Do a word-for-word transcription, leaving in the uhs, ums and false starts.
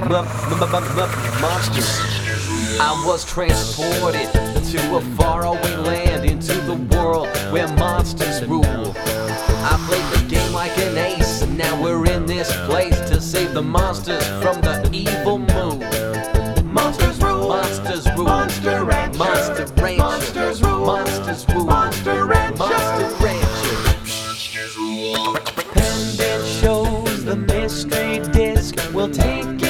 monsters. I was transported to a faraway land, into the world where monsters rule. I played the game like an ace, and now we're in this place to save the monsters from the evil mood. Monsters rule. Monsters rule. Monster Rancher. Monster Rancher. Monsters rule. Monsters rule. Monster Rancher. Monster Rancher. Pendant shows the mystery disc will take you